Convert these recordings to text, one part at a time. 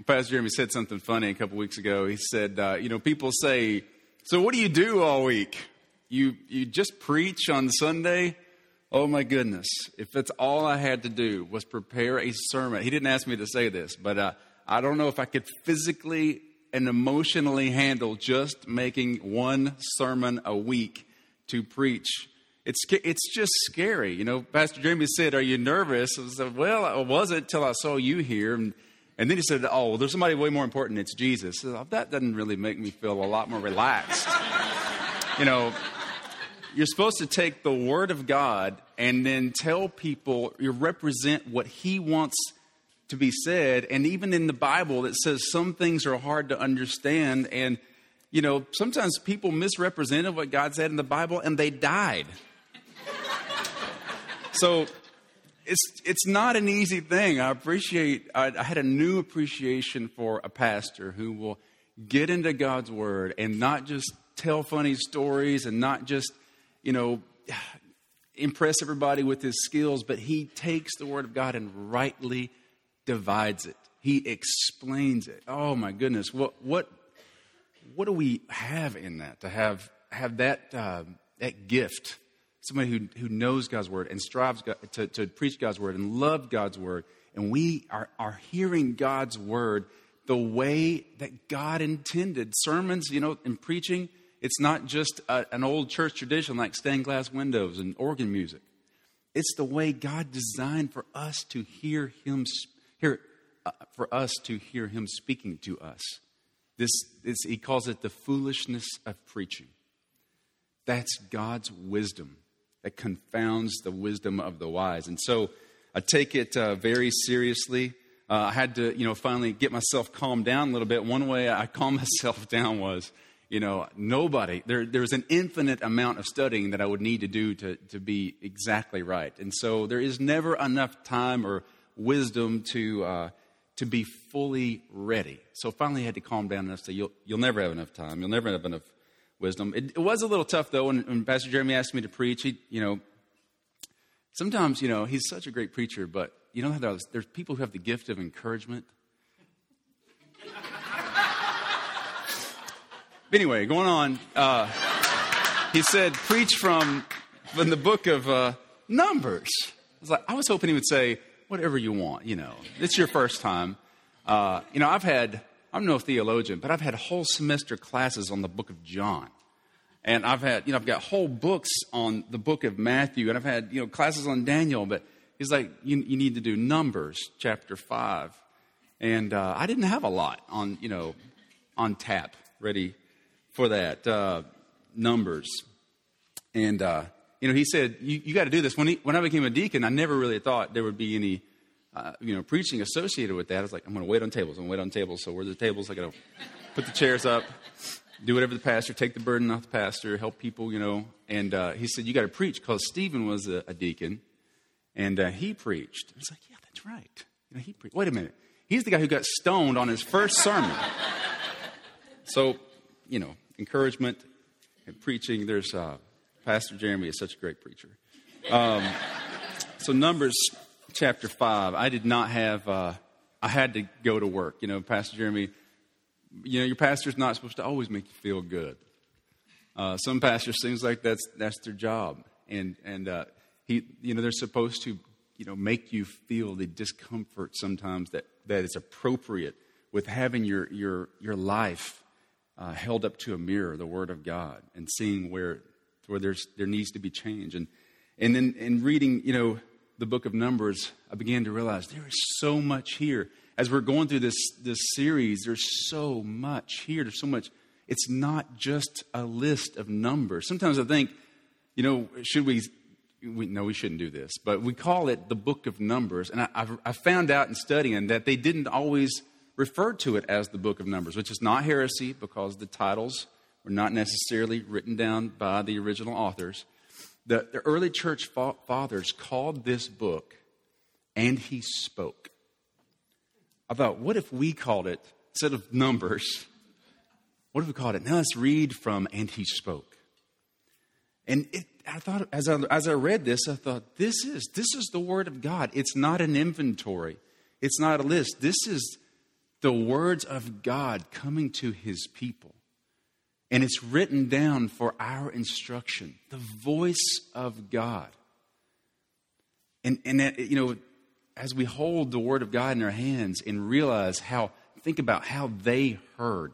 Pastor Jeremy said something funny a couple weeks ago. He said, people say, so what do you do all week? You just preach on Sunday? Oh, my goodness. If that's all I had to do was prepare a sermon. He didn't ask me to say this, but I don't know if I could physically and emotionally handle just making one sermon a week to preach. It's just scary. Pastor Jeremy said, are you nervous? I said, well, I wasn't till I saw you here. And then he said, oh, well, there's somebody way more important. It's Jesus. So that doesn't really make me feel a lot more relaxed. You're supposed to take the Word of God and then tell people, you represent what He wants to be said. And even in the Bible, it says some things are hard to understand. And, sometimes people misrepresented what God said in the Bible and they died. So it's not an easy thing. I had a new appreciation for a pastor who will get into God's Word and not just tell funny stories and not just, impress everybody with his skills, but he takes the Word of God and rightly divides it. He explains it. Oh my goodness. What do we have in that, to have that gift? Somebody who knows God's Word and strives to preach God's Word and love God's Word. And we are hearing God's Word the way that God intended. Sermons, and preaching, it's not just an old church tradition like stained glass windows and organ music. It's the way God designed for us to hear Him speaking to us. He calls it the foolishness of preaching. That's God's wisdom that confounds the wisdom of the wise. And so I take it very seriously. I had to, finally get myself calmed down a little bit. One way I calmed myself down was, there's an infinite amount of studying that I would need to do to be exactly right. And so there is never enough time or wisdom to be fully ready. So finally I had to calm down enough to say, you'll never have enough time. You'll never have enough wisdom. It was a little tough, though, when Pastor Jeremy asked me to preach. Sometimes, he's such a great preacher, but how there's people who have the gift of encouragement. Anyway, going on, he said, preach from the book of Numbers. I was hoping he would say, whatever you want, It's your first time. I'm no theologian, but I've had whole semester classes on the book of John. And I've got whole books on the book of Matthew, and I've had, classes on Daniel, but he's like, you need to do Numbers chapter 5. And I didn't have a lot on tap ready for that, Numbers. And, he said, you got to do this. When I became a deacon, I never really thought there would be any preaching associated with that. I was like, I'm going to wait on tables. So where are the tables? I got to put the chairs up, do whatever the pastor, take the burden off the pastor, help people, And he said, you got to preach, because Stephen was a deacon, and he preached. I was like, yeah, that's right. He preached. Wait a minute. He's the guy who got stoned on his first sermon. So, encouragement and preaching. There's Pastor Jeremy is such a great preacher. So Numbers chapter 5, I did not have, I had to go to work. Pastor Jeremy, your pastor's not supposed to always make you feel good. Some pastors, seems like that's their job. And they're supposed to, make you feel the discomfort sometimes that is appropriate with having your life held up to a mirror, the Word of God, and seeing where there needs to be change. And then in reading, the book of Numbers, I began to realize there is so much here. As we're going through this series, there's so much here. There's so much. It's not just a list of numbers. Sometimes I think, should we shouldn't do this. But we call it the book of Numbers. And I found out in studying that they didn't always refer to it as the book of Numbers, which is not heresy, because the titles were not necessarily written down by the original authors. The early church fathers called this book, And He Spoke. I thought, what if we called it, instead of Numbers, what if we called it, now let's read from And He Spoke. And I thought, as I read this, I thought, this is the Word of God. It's not an inventory. It's not a list. This is the words of God coming to his people. And it's written down for our instruction. The voice of God. And that, as we hold the Word of God in our hands and realize think about how they heard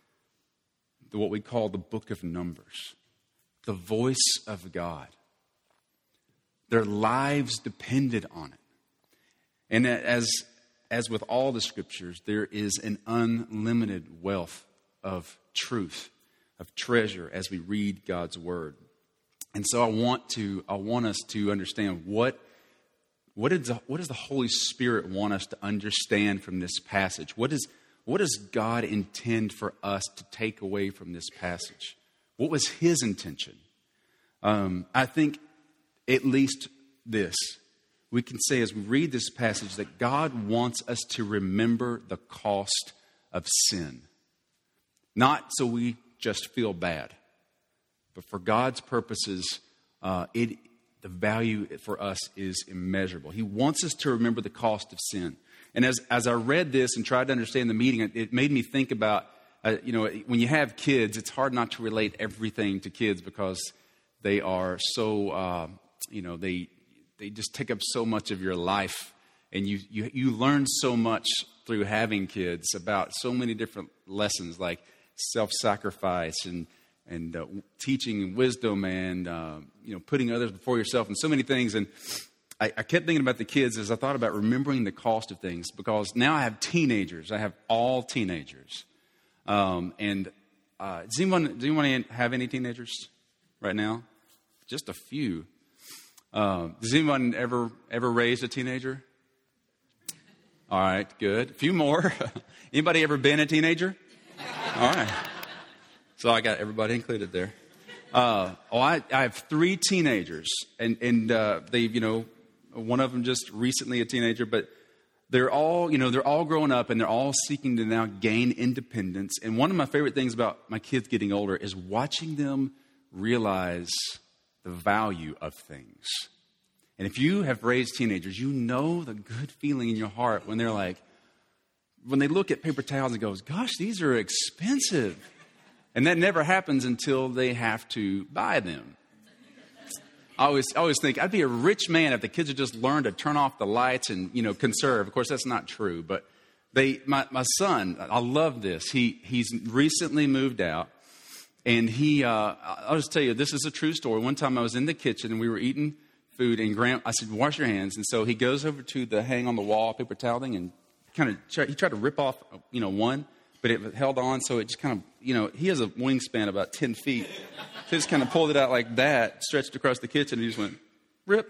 what we call the book of Numbers. The voice of God. Their lives depended on it. And as with all the scriptures, there is an unlimited wealth of truth, of treasure as we read God's word. And so I want us to understand what does the Holy Spirit want us to understand from this passage? What does God intend for us to take away from this passage? What was his intention? I think at least this. We can say as we read this passage that God wants us to remember the cost of sin. Not so we just feel bad, but for God's purposes, the value for us is immeasurable. He wants us to remember the cost of sin. And as I read this and tried to understand the meaning, it made me think about, when you have kids, it's hard not to relate everything to kids because they are so, they just take up so much of your life. And you learn so much through having kids about so many different lessons like self-sacrifice and teaching and wisdom and, putting others before yourself and so many things. And I kept thinking about the kids as I thought about remembering the cost of things because now I have teenagers. I have all teenagers. Does anyone have any teenagers right now? Just a few. Does anyone ever raised a teenager? All right, good. A few more. Anybody ever been a teenager? All right. So I got everybody included there. I have 3 teenagers, and they've, one of them just recently a teenager, but they're all growing up and they're all seeking to now gain independence. And one of my favorite things about my kids getting older is watching them realize the value of things. And if you have raised teenagers, you know the good feeling in your heart when when they look at paper towels and goes, gosh, these are expensive. And that never happens until they have to buy them. I always think I'd be a rich man if the kids had just learned to turn off the lights and, conserve. Of course, that's not true. But my son, I love this. He's recently moved out. And I'll just tell you, this is a true story. One time I was in the kitchen and we were eating food and I said, wash your hands. And so he goes over to the hang on the wall paper towel thing and he tried to rip off, one, but it held on. So it just kind of, he has a wingspan about 10 feet. So he just kind of pulled it out like that, stretched across the kitchen, and he just went, rip.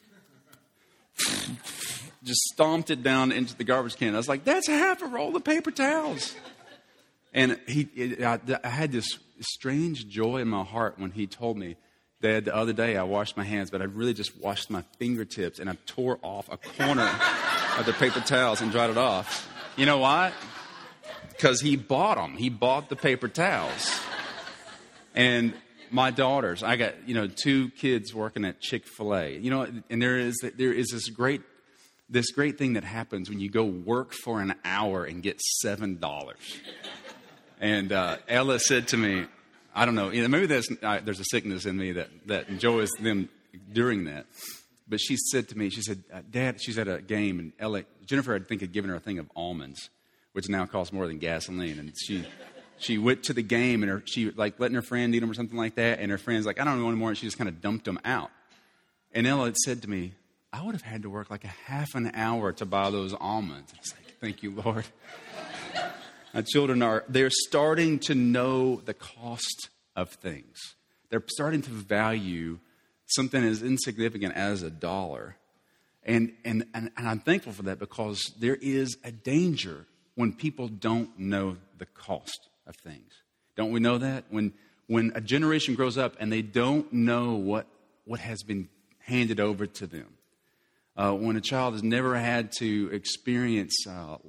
Just stomped it down into the garbage can. I was like, that's half a roll of paper towels. And I had this strange joy in my heart when he told me, Dad, the other day I washed my hands, but I really just washed my fingertips and I tore off a corner of the paper towels and dried it off. You know why? Because he bought them. He bought the paper towels. And my daughters, I got, 2 kids working at Chick-fil-A. And there is this great thing that happens when you go work for an hour and get $7. And Ella said to me, I don't know, maybe there's a sickness in me that enjoys them during that. But she said to me, Dad, she's at a game, and Jennifer, I think, had given her a thing of almonds, which now costs more than gasoline. And she went to the game, and she letting her friend eat them or something like that. And her friend's like, I don't know anymore. And she just kind of dumped them out. And Ella had said to me, I would have had to work like a half an hour to buy those almonds. I was like, thank you, Lord. My children they're starting to know the cost of things. They're starting to value something as insignificant as $1. And I'm thankful for that because there is a danger when people don't know the cost of things. Don't we know that? When a generation grows up and they don't know what has been handed over to them. When a child has never had to experience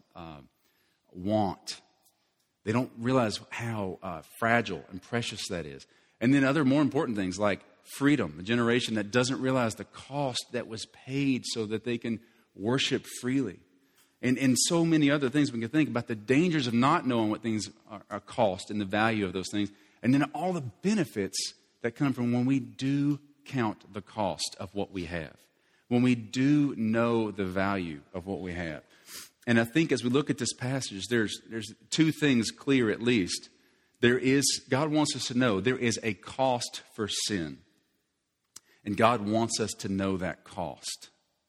want. They don't realize how fragile and precious that is. And then other more important things like freedom, a generation that doesn't realize the cost that was paid so that they can worship freely. and so many other things we can think about, the dangers of not knowing what things are cost and the value of those things, and then all the benefits that come from when we do count the cost of what we have, when we do know the value of what we have. And I think as we look at this passage, there's two things clear at least. God wants us to know there is a cost for sin. And God wants us to know that cost.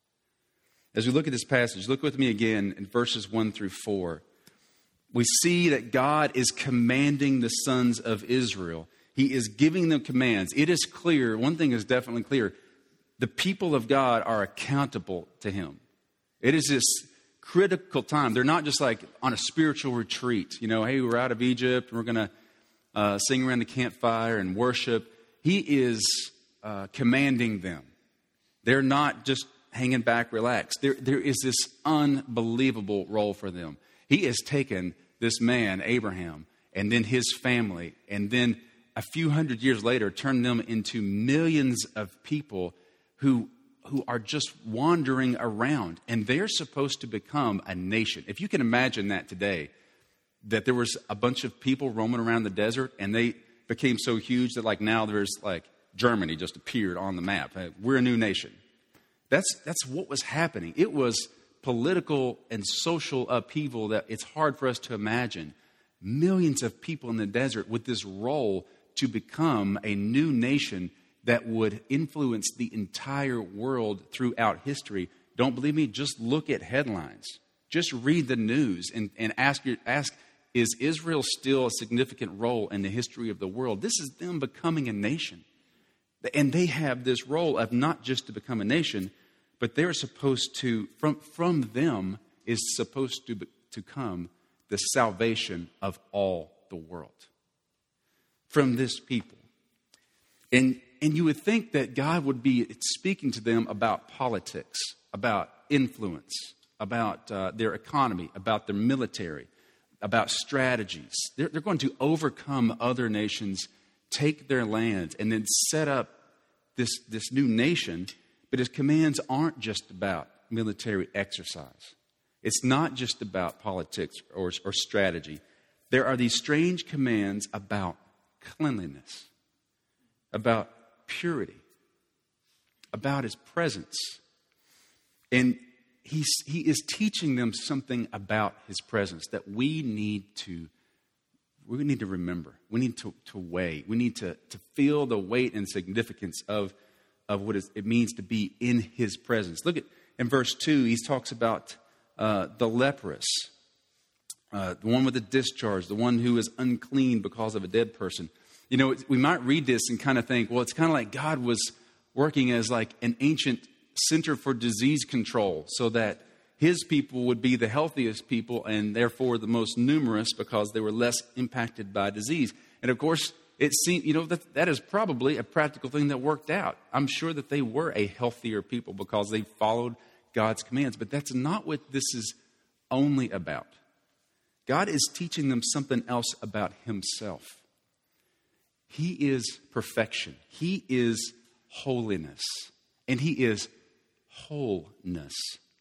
As we look at this passage, look with me again in verses 1 through 4. We see that God is commanding the sons of Israel. He is giving them commands. It is clear, one thing is definitely clear, the people of God are accountable to Him. It is this critical time. They're not just like on a spiritual retreat. You know, hey, we're out of Egypt, we're going to sing around the campfire and worship. He is commanding them. They're not just hanging back, relaxed. There is this unbelievable role for them. He has taken this man, Abraham, and then his family, and then a few hundred years later, turned them into millions of people who are just wandering around. And they're supposed to become a nation. If you can imagine that today, that there was a bunch of people roaming around the desert, and they became so huge that like now there's like Germany just appeared on the map. We're a new nation. That's what was happening. It was political and social upheaval that it's hard for us to imagine. Millions of people in the desert with this role to become a new nation that would influence the entire world throughout history. Don't believe me? Just look at headlines. Just read the news and ask, is Israel still a significant role in the history of the world? This is them becoming a nation. And they have this role of not just to become a nation, but they're supposed to, from them is supposed to come the salvation of all the world. From this people. And you would think that God would be speaking to them about politics, about influence, about their economy, about their military, about strategies. They're going to overcome other nations, take their land, and then set up this new nation. But his commands aren't just about military exercise. It's not just about politics or strategy. There are these strange commands about cleanliness, about purity, about his presence. And he is teaching them something about his presence that we need to remember. We need to weigh. We need to feel the weight and significance of what it means to be in his presence. Look at in verse 2, he talks about the leprous, the one with the discharge, the one who is unclean because of a dead person. You know, we might read this and kind of think, well, it's kind of like God was working as like an ancient center for disease control so that his people would be the healthiest people and therefore the most numerous because they were less impacted by disease. And of course, it seemed, you know, that is probably a practical thing that worked out. I'm sure that they were a healthier people because they followed God's commands. But that's not what this is only about. God is teaching them something else about himself. He is perfection. He is holiness. And he is wholeness.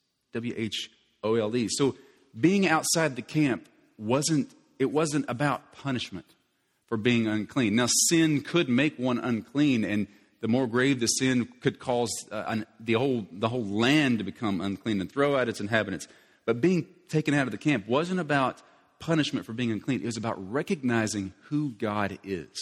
W-H-O-L-E. So being outside the camp wasn't about punishment for being unclean. Now, sin could make one unclean, and the more grave the sin could cause the whole land to become unclean and throw out its inhabitants. But being taken out of the camp wasn't about punishment for being unclean. It was about recognizing who God is.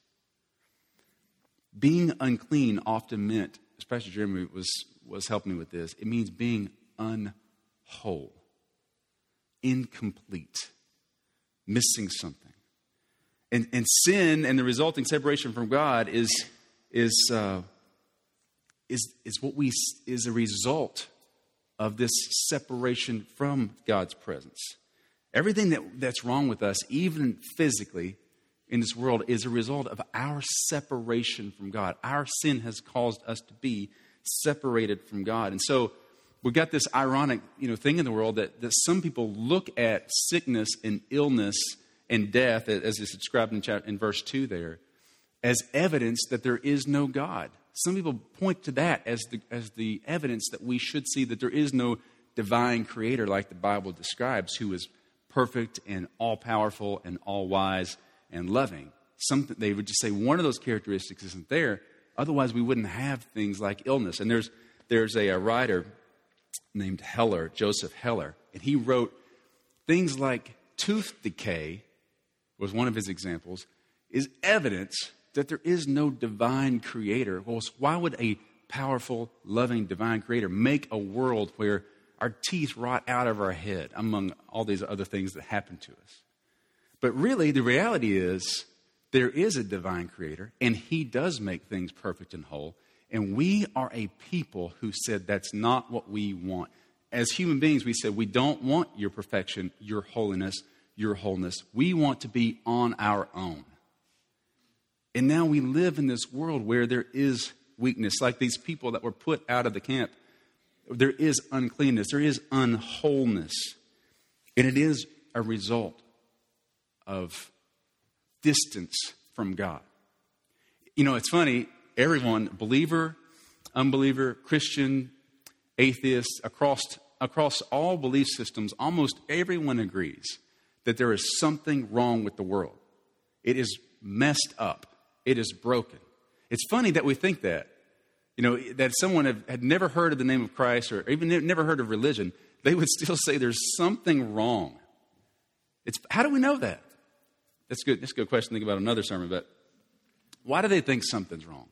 Being unclean often meant, as Pastor Jeremy was helping me with this, it means being unwhole, incomplete, missing something. And sin and the resulting separation from God is a result of this separation from God's presence. Everything that's wrong with us, even physically in this world, is a result of our separation from God. Our sin has caused us to be separated from God. And so we've got this ironic, thing in the world that some people look at sickness and illness and death, as is described in verse 2 there, as evidence that there is no God. Some people point to that as the evidence that we should see that there is no divine creator like the Bible describes, who is perfect and all-powerful and all-wise and loving. They would just say one of those characteristics isn't there. Otherwise, we wouldn't have things like illness. And there's a writer named Heller, Joseph Heller, and he wrote things like tooth decay, was one of his examples, is evidence that there is no divine creator. Well, why would a powerful, loving, divine creator make a world where our teeth rot out of our head, among all these other things that happen to us? But really, the reality is there is a divine creator, and he does make things perfect and whole. And we are a people who said that's not what we want. As human beings, we said we don't want your perfection, your holiness, your wholeness. We want to be on our own. And now we live in this world where there is weakness, like these people that were put out of the camp. There is uncleanness, there is unwholeness. And it is a result of distance from God. You know, it's funny, everyone, believer, unbeliever, Christian, atheist, across all belief systems, almost everyone agrees that there is something wrong with the world. It is messed up. It is broken. It's funny that we think that. You know, that someone had never heard of the name of Christ or even never heard of religion, they would still say there's something wrong. How do we know that? That's good. That's a good question to think about another sermon, but why do they think something's wrong?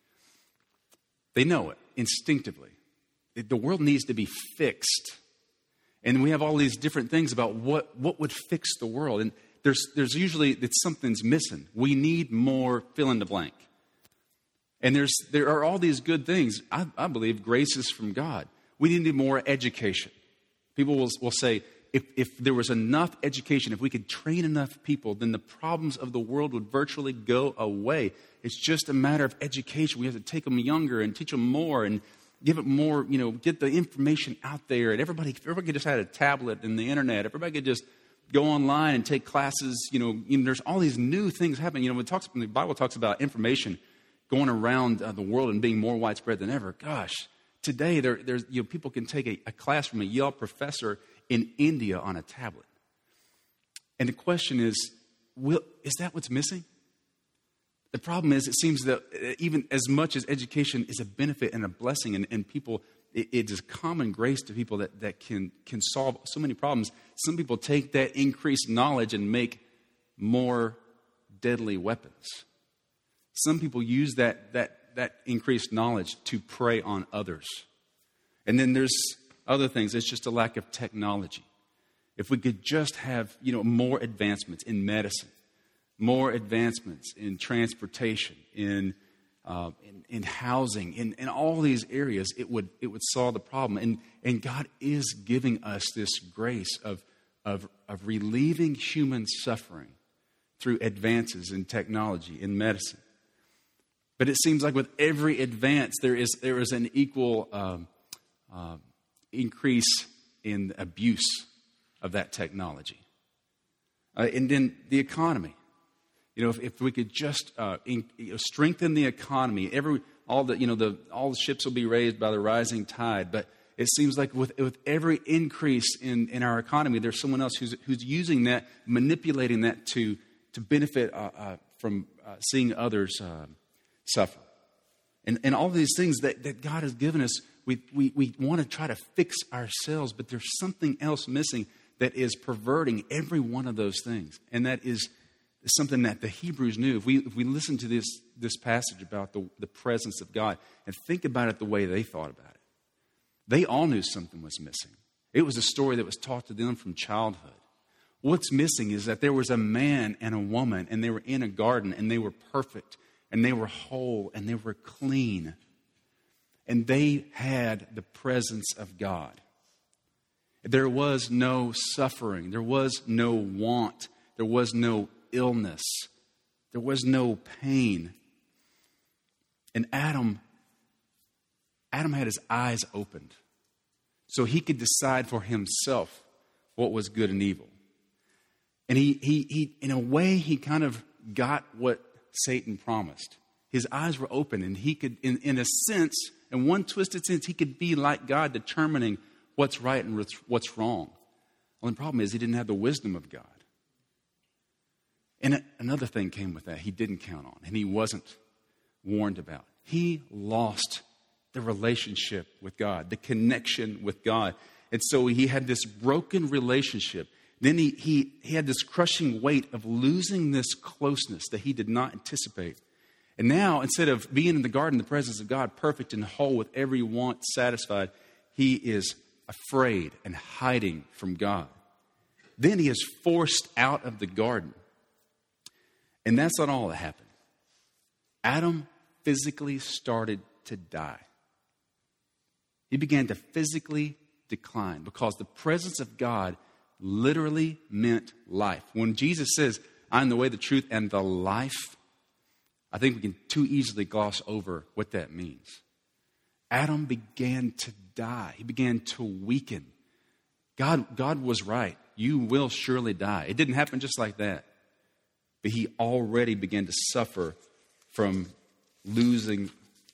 They know it instinctively. The world needs to be fixed. And we have all these different things about what would fix the world. And there's usually that something's missing. We need more fill in the blank. And there are all these good things. I believe grace is from God. We need more education. People will say, if there was enough education, if we could train enough people, then the problems of the world would virtually go away. It's just a matter of education. We have to take them younger and teach them more and give it more, get the information out there. And everybody could just have a tablet and the internet. Everybody could just go online and take classes. There's all these new things happening. When the Bible talks about information going around the world and being more widespread than ever. Gosh, today there's people can take a class from a Yale professor in India on a tablet. And the question is that what's missing? The problem is it seems that even as much as education is a benefit and a blessing and people, it is common grace to people that can solve so many problems. Some people take that increased knowledge and make more deadly weapons. Some people use that increased knowledge to prey on others. And then there's other things. It's just a lack of technology. If we could just have, more advancements in medicine, more advancements in transportation, in housing, in all these areas, it would solve the problem. And God is giving us this grace of relieving human suffering through advances in technology, in medicine. But it seems like with every advance, there is an equal increase in abuse of that technology. And then the economy. If we could just strengthen the economy, all the ships will be raised by the rising tide. But it seems like with every increase in our economy, there's someone else who's using that, manipulating that to benefit from seeing others suffer. And all these things that God has given us, we want to try to fix ourselves, but there's something else missing that is perverting every one of those things. And that is something that the Hebrews knew. If we listen to this passage about the presence of God and think about it the way they thought about it, they all knew something was missing. It was a story that was taught to them from childhood. What's missing is that there was a man and a woman, and they were in a garden, and they were perfect, and they were whole, and they were clean. And they had the presence of God. There was no suffering. There was no want. There was no illness. There was no pain. And Adam had his eyes opened so he could decide for himself what was good and evil. And he in a way, he kind of got what Satan promised. His eyes were open, and he could, in a sense, in one twisted sense, he could be like God, determining what's right and what's wrong. Well, the problem is he didn't have the wisdom of God. And another thing came with that he didn't count on, and he wasn't warned about. He lost the relationship with God, the connection with God. And so he had this broken relationship. Then he had this crushing weight of losing this closeness that he did not anticipate. And now, instead of being in the garden, in the presence of God, perfect and whole with every want satisfied, he is afraid and hiding from God. Then he is forced out of the garden. And that's not all that happened. Adam physically started to die. He began to physically decline because the presence of God literally meant life. When Jesus says, "I'm the way, the truth, and the life," I think we can too easily gloss over what that means. Adam began to die. He began to weaken. God was right. You will surely die. It didn't happen just like that. But he already began to suffer from losing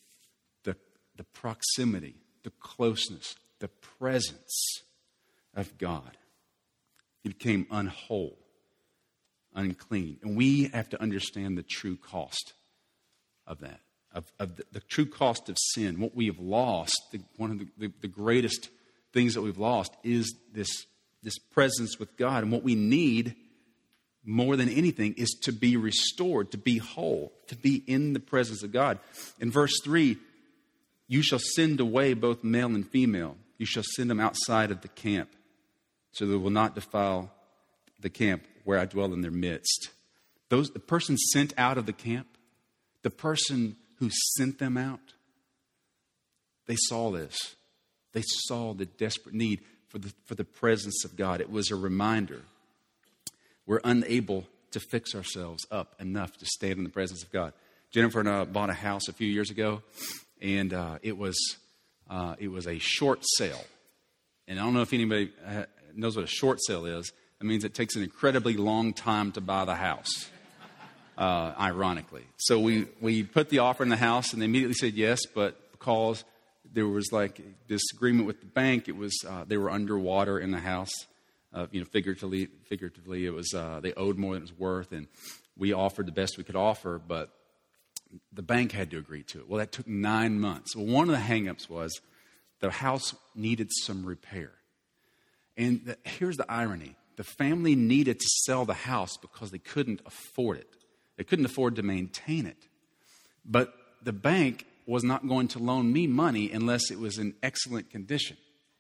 the proximity, the closeness, the presence of God. He became unwhole, unclean. And we have to understand the true cost of that, of the true cost of sin. What we have lost, one of the greatest things that we've lost is this presence with God. And what we need more than anything is to be restored, to be whole, to be in the presence of God. In verse 3, "You shall send away both male and female. You shall send them outside of the camp, so they will not defile the camp where I dwell in their midst." The person sent out of the camp, the person who sent them out, they saw this. They saw the desperate need for the presence of God. It was a reminder. We're unable to fix ourselves up enough to stand in the presence of God. Jennifer and I bought a house a few years ago, and it was a short sale. And I don't know if anybody knows what a short sale is. It means it takes an incredibly long time to buy the house, ironically. So we put the offer in the house, and they immediately said yes, but because there was like this agreement with the bank, it was they were underwater in the house. Figuratively, it was they owed more than it was worth, and we offered the best we could offer, but the bank had to agree to it. Well, that took 9 months. Well, one of the hang-ups was the house needed some repair. And here's the irony. The family needed to sell the house because they couldn't afford it. They couldn't afford to maintain it. But the bank was not going to loan me money unless it was in excellent condition.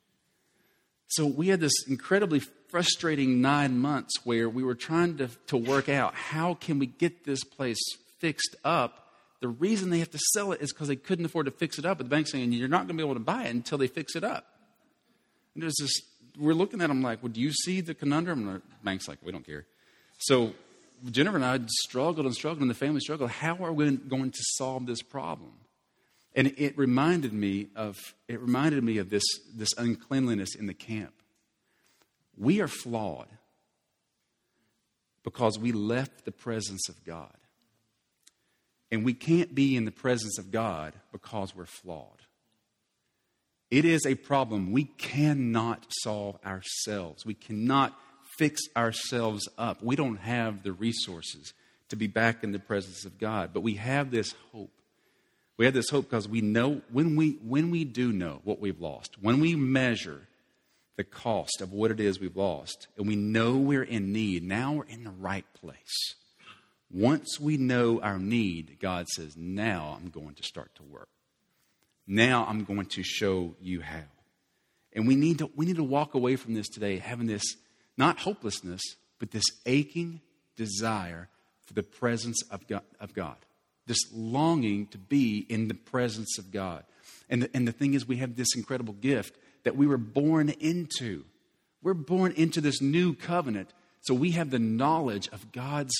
So we had this incredibly frustrating 9 months where we were trying to work out how can we get this place fixed up. The reason they have to sell it is because they couldn't afford to fix it up. But the bank's saying, you're not going to be able to buy it until they fix it up. And there's this, we're looking at them like, well, do you see the conundrum? And the bank's like, we don't care. So Jennifer and I struggled, and the family struggled. How are we going to solve this problem? And it reminded me of this uncleanliness in the camp. We are flawed because we left the presence of God. And we can't be in the presence of God because we're flawed. It is a problem we cannot solve ourselves. We cannot fix ourselves up. We don't have the resources to be back in the presence of God. But we have this hope. We have this hope because we know when we do know what we've lost, when we measure the cost of what it is we've lost, and we know we're in need, now we're in the right place. Once we know our need, God says, now I'm going to start to work. Now I'm going to show you how. And we need to walk away from this today having this, not hopelessness, but this aching desire for the presence of God. This longing to be in the presence of God. And the thing is, we have this incredible gift that we were born into. We're born into this new covenant. So we have the knowledge of God's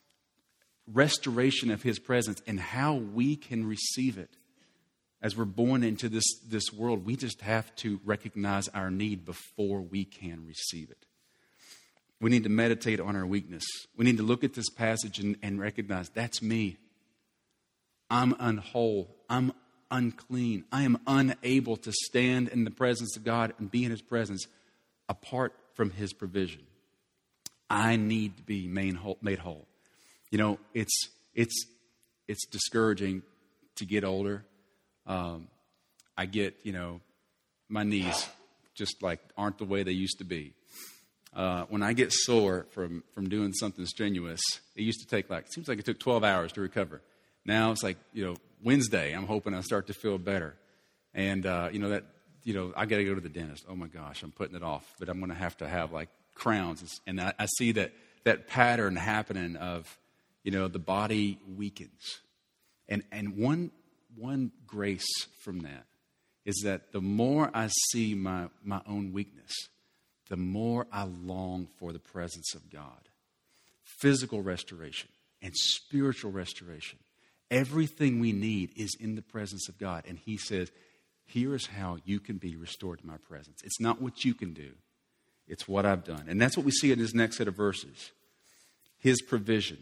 restoration of His presence and how we can receive it. As we're born into this world, we just have to recognize our need before we can receive it. We need to meditate on our weakness. We need to look at this passage and recognize, that's me. I'm unwhole. I'm unclean. I am unable to stand in the presence of God and be in his presence apart from his provision. I need to be made whole. You know, it's discouraging to get older. I get, my knees just like aren't the way they used to be. When I get sore from doing something strenuous, it used to take it seems like it took 12 hours to recover. Now it's like, Wednesday, I'm hoping I start to feel better. And, I got to go to the dentist. Oh my gosh, I'm putting it off, but I'm going to have like crowns. And I see that pattern happening of, the body weakens. And one grace from that is that the more I see my own weakness, the more I long for the presence of God. Physical restoration and spiritual restoration. Everything we need is in the presence of God. And he says, here is how you can be restored to my presence. It's not what you can do. It's what I've done. And that's what we see in this next set of verses. His provision.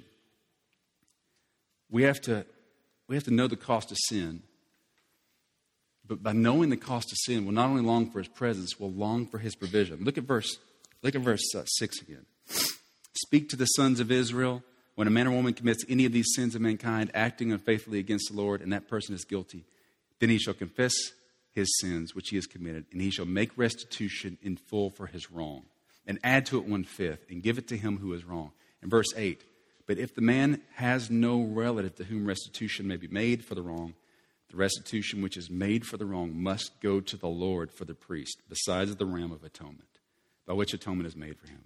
We have to know the cost of sin. But by knowing the cost of sin, we'll not only long for his presence, we'll long for his provision. Look at verse 6 again. Speak to the sons of Israel. When a man or woman commits any of these sins of mankind, acting unfaithfully against the Lord, and that person is guilty, then he shall confess his sins which he has committed, and he shall make restitution in full for his wrong, and add to it 1/5, and give it to him who is wrong. And verse 8, but if the man has no relative to whom restitution may be made for the wrong, the restitution which is made for the wrong must go to the Lord for the priest, besides the ram of atonement, by which atonement is made for him.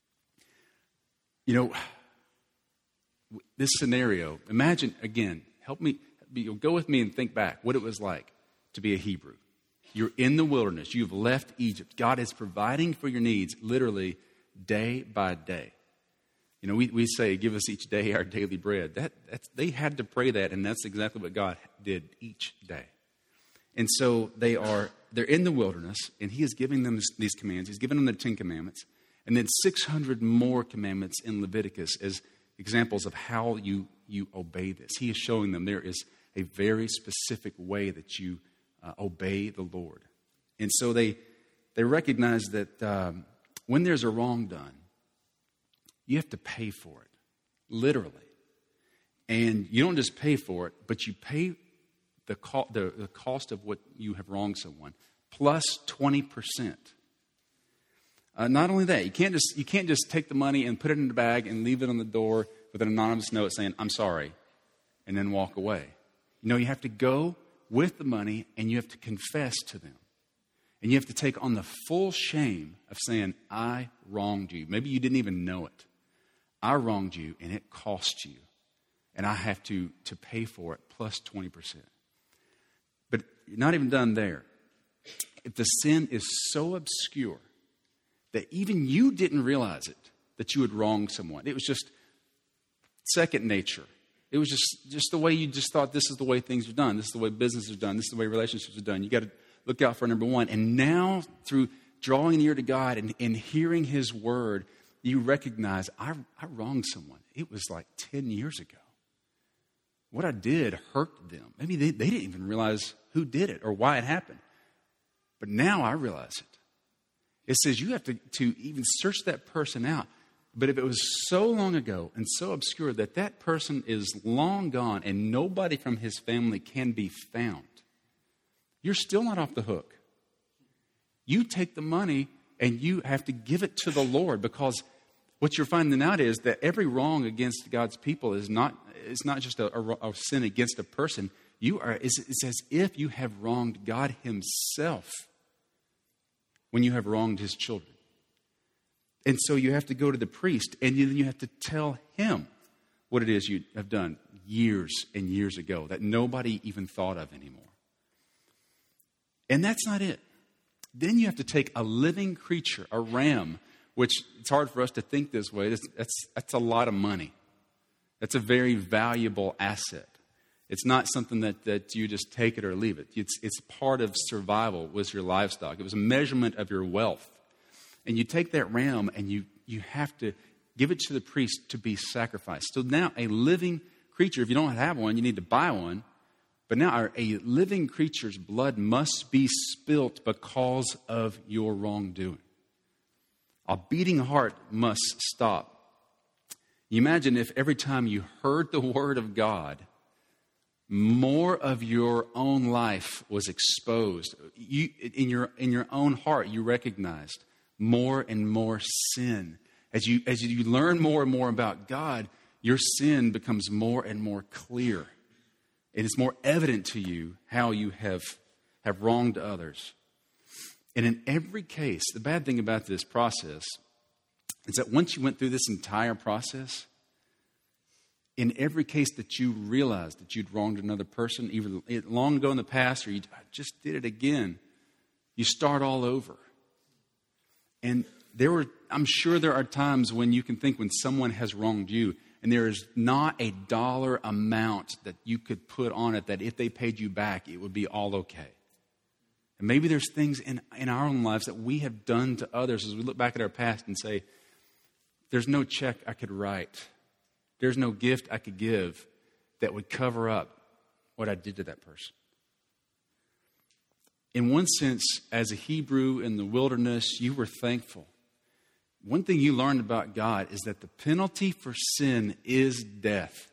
This scenario, imagine, again, go with me and think back what it was like to be a Hebrew. You're in the wilderness. You've left Egypt. God is providing for your needs literally day by day. We say, give us each day our daily bread. They had to pray that, and that's exactly what God did each day. And so they're in the wilderness, and he is giving them these commands. He's giving them the 10 commandments, and then 600 more commandments in Leviticus as examples of how you obey this. He is showing them there is a very specific way that you obey the Lord. And so they recognize that when there's a wrong done, you have to pay for it, literally. And you don't just pay for it, but you pay the cost of what you have wronged someone, plus 20%. Not only that, you can't just take the money and put it in the bag and leave it on the door with an anonymous note saying, I'm sorry, and then walk away. You have to go with the money and you have to confess to them. And you have to take on the full shame of saying, I wronged you. Maybe you didn't even know it. I wronged you and it cost you. And I have to pay for it plus 20%. But you're not even done there. If the sin is so obscure that even you didn't realize it, that you had wronged someone. It was just second nature. It was just the way you just thought this is the way things are done. This is the way business is done. This is the way relationships are done. You got to look out for number one. And now through drawing near to God and hearing his word, you recognize I wronged someone. It was like 10 years ago. What I did hurt them. Maybe they didn't even realize who did it or why it happened. But now I realize it. It says you have to even search that person out. But if it was so long ago and so obscure that person is long gone and nobody from his family can be found, you're still not off the hook. You take the money and you have to give it to the Lord, because what you're finding out is that every wrong against God's people is not just a sin against a person. It's as if you have wronged God himself when you have wronged his children. And so you have to go to the priest and then you have to tell him what it is you have done years and years ago that nobody even thought of anymore. And that's not it. Then you have to take a living creature, a ram, which it's hard for us to think this way. That's a lot of money. That's a very valuable asset. It's not something that you just take it or leave it. It's part of survival with your livestock. It was a measurement of your wealth. And you take that ram and you have to give it to the priest to be sacrificed. So now a living creature, if you don't have one, you need to buy one. But now a living creature's blood must be spilt because of your wrongdoing. A beating heart must stop. You imagine if every time you heard the word of God, more of your own life was exposed. In your own heart, you recognized more and more sin. As you learn more and more about God, your sin becomes more and more clear. It is more evident to you how you have wronged others. And in every case, the bad thing about this process is that once you went through this entire process, in every case that you realized that you'd wronged another person, either long ago in the past or you just did it again, you start all over. And I'm sure there are times when you can think when someone has wronged you, and there is not a dollar amount that you could put on it that if they paid you back, it would be all okay. And maybe there's things in our own lives that we have done to others as we look back at our past and say, there's no check I could write. There's no gift I could give that would cover up what I did to that person. In one sense, as a Hebrew in the wilderness, you were thankful. One thing you learned about God is that the penalty for sin is death.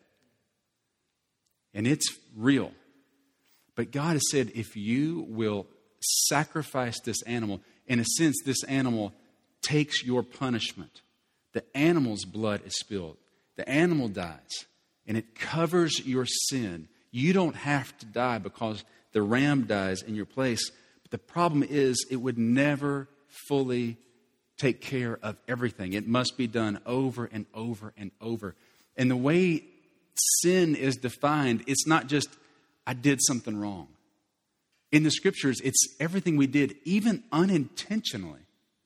And it's real. But God has said, if you will sacrifice this animal, in a sense, this animal takes your punishment. The animal's blood is spilled. The animal dies, and it covers your sin. You don't have to die because the ram dies in your place. But the problem is it would never fully take care of everything. It must be done over and over and over. And the way sin is defined, it's not just, I did something wrong. In the scriptures, it's everything we did, even unintentionally.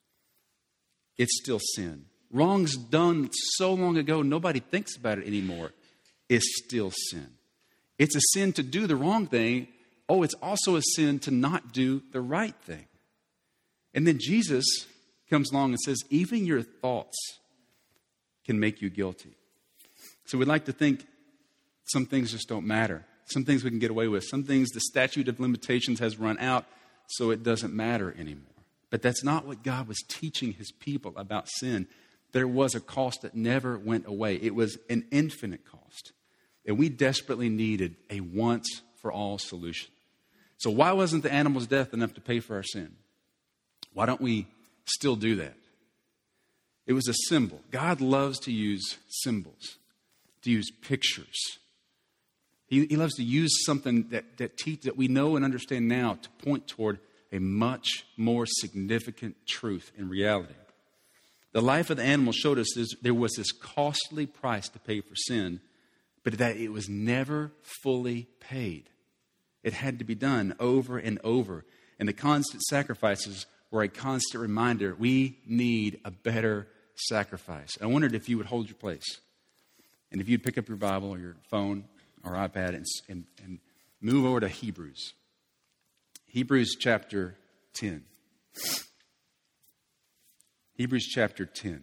It's still sin. Wrongs done so long ago, nobody thinks about it anymore. It's still sin. It's a sin to do the wrong thing. Oh, it's also a sin to not do the right thing. And then Jesus comes along and says, even your thoughts can make you guilty. So we'd like to think some things just don't matter. Some things we can get away with. Some things the statute of limitations has run out, so it doesn't matter anymore. But that's not what God was teaching his people about sin. There was a cost that never went away. It was an infinite cost. And we desperately needed a once-for-all solution. So why wasn't the animal's death enough to pay for our sin? Why don't we still do that? It was a symbol. God loves to use symbols, to use pictures. He loves to use something that we know and understand now to point toward a much more significant truth in reality. The life of the animal showed us there was this costly price to pay for sin, but that it was never fully paid. It had to be done over and over. And the constant sacrifices were a constant reminder, we need a better sacrifice. I wondered if you would hold your place. And if you'd pick up your Bible or your phone or iPad and move over to Hebrews. Hebrews chapter 10. Hebrews chapter 10.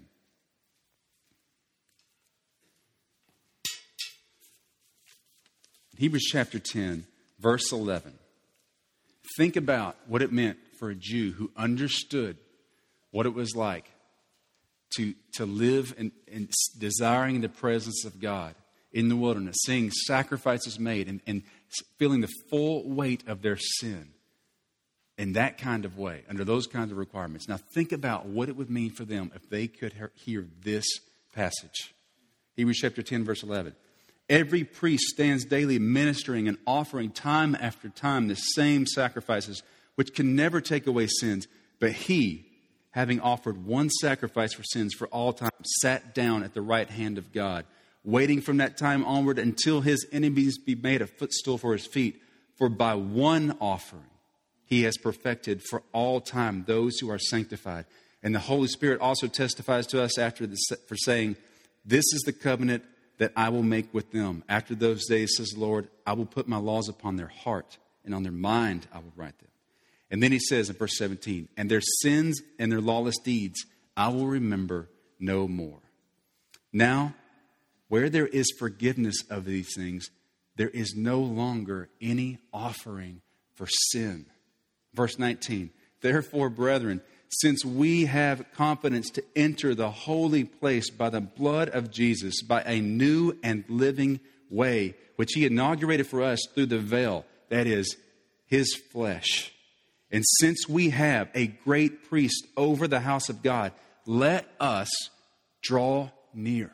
Hebrews chapter 10, verse 11. Think about what it meant for a Jew who understood what it was like to live in desiring the presence of God in the wilderness, seeing sacrifices made and feeling the full weight of their sin in that kind of way, under those kinds of requirements. Now think about what it would mean for them if they could hear this passage. Hebrews chapter 10, verse 11. Every priest stands daily ministering and offering time after time the same sacrifices, which can never take away sins. But he, having offered one sacrifice for sins for all time, sat down at the right hand of God, waiting from that time onward until his enemies be made a footstool for his feet. For by one offering he has perfected for all time those who are sanctified. And the Holy Spirit also testifies to us for saying, this is the covenant that I will make with them. After those days, says the Lord, I will put my laws upon their heart, and on their mind I will write them. And then he says in verse 17, and their sins and their lawless deeds I will remember no more. Now, where there is forgiveness of these things, there is no longer any offering for sin. Verse 19, therefore, brethren, since we have confidence to enter the holy place by the blood of Jesus, by a new and living way, which he inaugurated for us through the veil, that is, his flesh. And since we have a great priest over the house of God, let us draw near.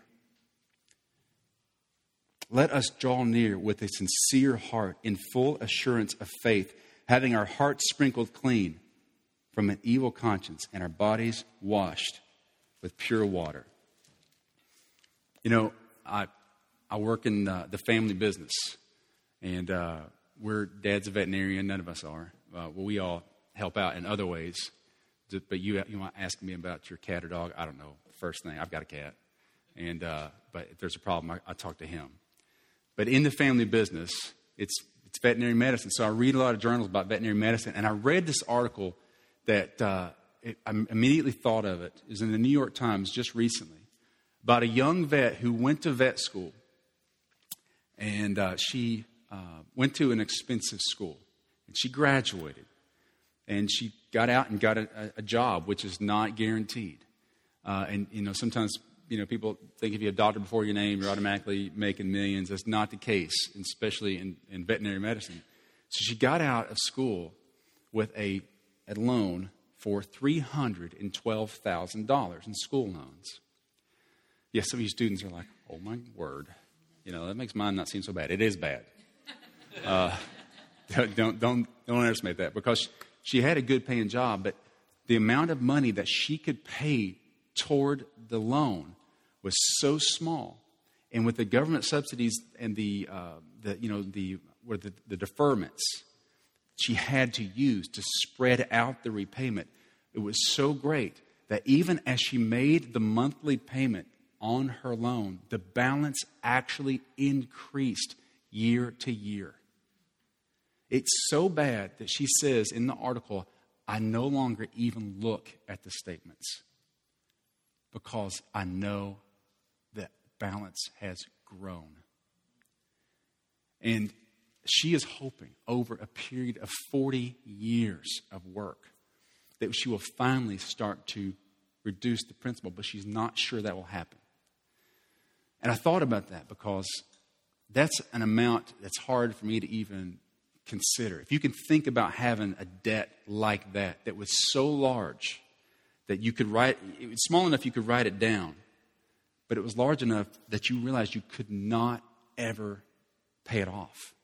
Let us draw near with a sincere heart in full assurance of faith, having our hearts sprinkled clean from an evil conscience and our bodies washed with pure water. You know, I work in the family business, and Dad's a veterinarian. None of us are. We all help out in other ways. But you might ask me about your cat or dog. I don't know. First thing, I've got a cat, and but if there's a problem, I talk to him. But in the family business, it's veterinary medicine. So I read a lot of journals about veterinary medicine, and I read this article that I immediately thought of it. It was in the New York Times just recently about a young vet who went to vet school, and she went to an expensive school, and she graduated, and she got out and got a job, which is not guaranteed. And sometimes people think if you're a doctor before your name, you're automatically making millions. That's not the case, especially in veterinary medicine. So she got out of school with a loan for $312,000 in school loans. Yes, some of you students are like, oh my word. That makes mine not seem so bad. It is bad. Don't underestimate that, because she had a good paying job, but the amount of money that she could pay toward the loan was so small, and with the government subsidies and the deferments she had to use to spread out the repayment, it was so great that even as she made the monthly payment on her loan, the balance actually increased year to year. It's so bad that she says in the article, I no longer even look at the statements because I know that balance has grown. And she is hoping over a period of 40 years of work that she will finally start to reduce the principal, but she's not sure that will happen. And I thought about that because that's an amount that's hard for me to even consider. If you can think about having a debt like that was so large that you could it was small enough you could write it down, but it was large enough that you realized you could not ever pay it off.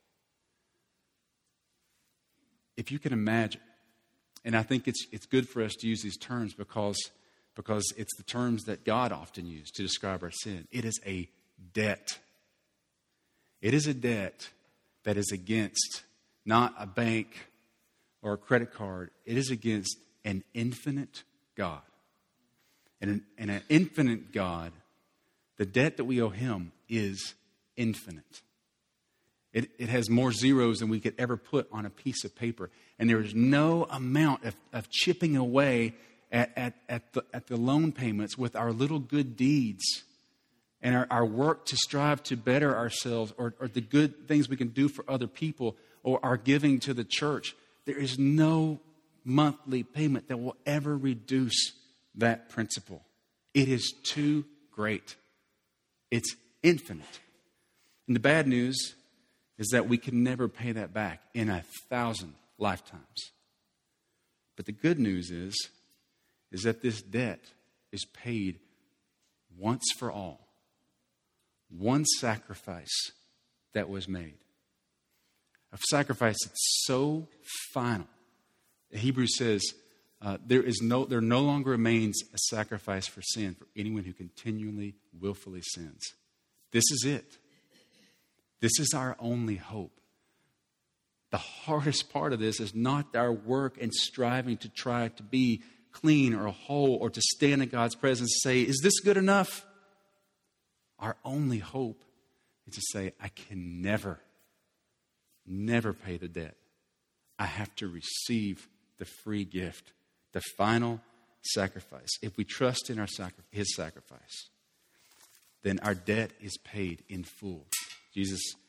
If you can imagine, and I think it's good for us to use these terms because it's the terms that God often used to describe our sin. It is a debt. It is a debt that is against not a bank or a credit card. It is against an infinite God. And an infinite God, the debt that we owe him is infinite. It has more zeros than we could ever put on a piece of paper. And there is no amount of chipping away at the loan payments with our little good deeds and our work to strive to better ourselves, or the good things we can do for other people, or our giving to the church. There is no monthly payment that will ever reduce that principle. It is too great. It's infinite. And the bad news is that we can never pay that back in 1,000 lifetimes. But the good news is that this debt is paid once for all. One sacrifice that was made. A sacrifice that's so final. Hebrews says there no longer remains a sacrifice for sin for anyone who continually, willfully sins. This is it. This is our only hope. The hardest part of this is not our work and striving to try to be clean or whole or to stand in God's presence and say, is this good enough? Our only hope is to say, I can never pay the debt. I have to receive the free gift, the final sacrifice. If we trust in his sacrifice, then our debt is paid in full. Jesus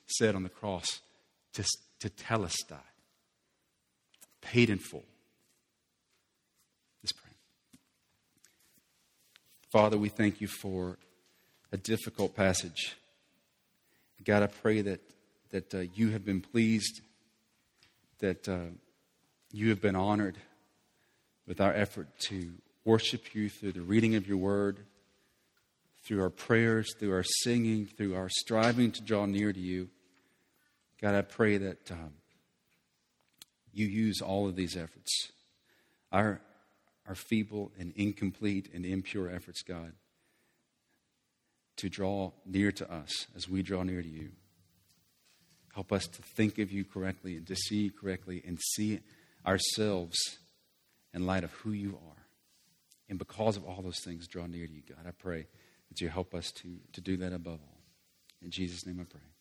said on the cross, to telestai, paid in full. Let's pray. Father, we thank you for a difficult passage. God, I pray that you have been pleased, that you have been honored with our effort to worship you through the reading of your word, through our prayers, through our singing, through our striving to draw near to you. God, I pray that you use all of these efforts, our feeble and incomplete and impure efforts, God, to draw near to us as we draw near to you. Help us to think of you correctly and to see you correctly and see ourselves in light of who you are. And because of all those things, draw near to you, God. I pray that you help us to do that above all. In Jesus' name I pray.